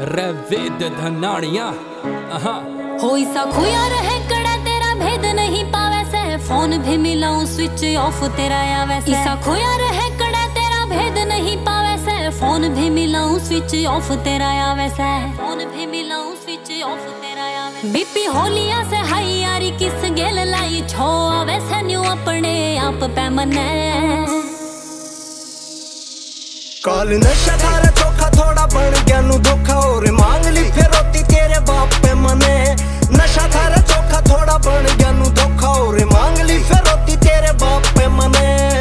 रवेद धनाड़िया होई सा खोया रहे कड़ा तेरा भेद नहीं पावे से फोन भी मिलाऊं स्विच ऑफ तेरा आवे से ईसा खोया रहे कड़ा तेरा भेद नहीं पावे से फोन भी मिलाऊं स्विच ऑफ तेरा आवे से फोन भी मिलाऊं स्विच ऑफ तेरा आवे बीपी होलिया से हाई यारी किस गेल लाई छो आवे से न्यू अपने आप पे मने काल नशा थारा चोखा थोड़ा बन गया नु धोखा और मांग ली फिर रोती तेरे बाप पे मने नशा थारा चोखा थोड़ा बन गया नु धोखा और मांग ली फिर रोती तेरे बाप पे मने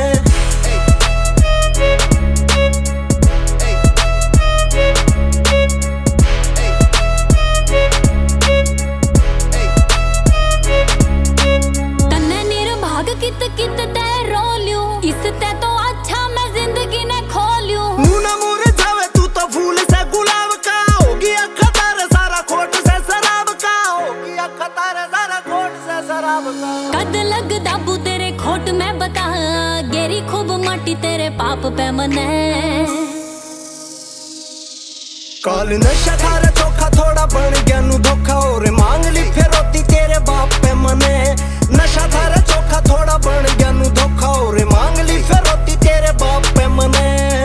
तन्ने निर्भाग कित कित ते रोलियो इसते तो अच्छा मैं जिंदगी ने खोलियो मुना मुरे जावे तू तो फूल से गुलाब का होगी अखा तारे सारा खोट से शराब का होगी अखा तारे सारा खोट से शराब का कद लग दाबू तेरे खोट में बता गेरी खूब माटी तेरे पाप पे मने काल नशा थारा चोखा थोड़ा बन गया नु धोखा और मांग ली फिर रोती तेरे बाप पे मने नशा थारा चोखा थोड़ा बन गया नु धोखा और मांग ली फिर रोती तेरे बाप पे मने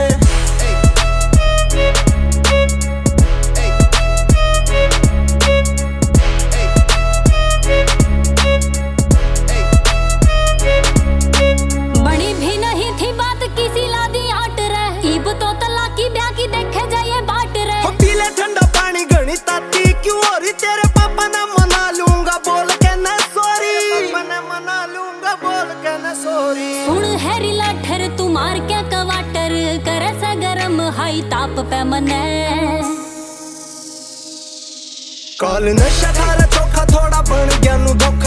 बड़ी भी नहीं थी बात किसी लादी आट रहे ईब तो तलाकी ब्याह की देखे जाइए बाट रहे पीले ठंडा पानी घनी ताती क्यों हो रही तेरे पापा ने मना लूंगा बोल के न सॉरी मैंने मना लूंगा बोल के न सॉरी सुन हैरी लाठर तू मार क्या कवाटर करे सा गरम हाई ताप पे मने काल नशा थारा चोखा थोड़ा बन गया नु धोखा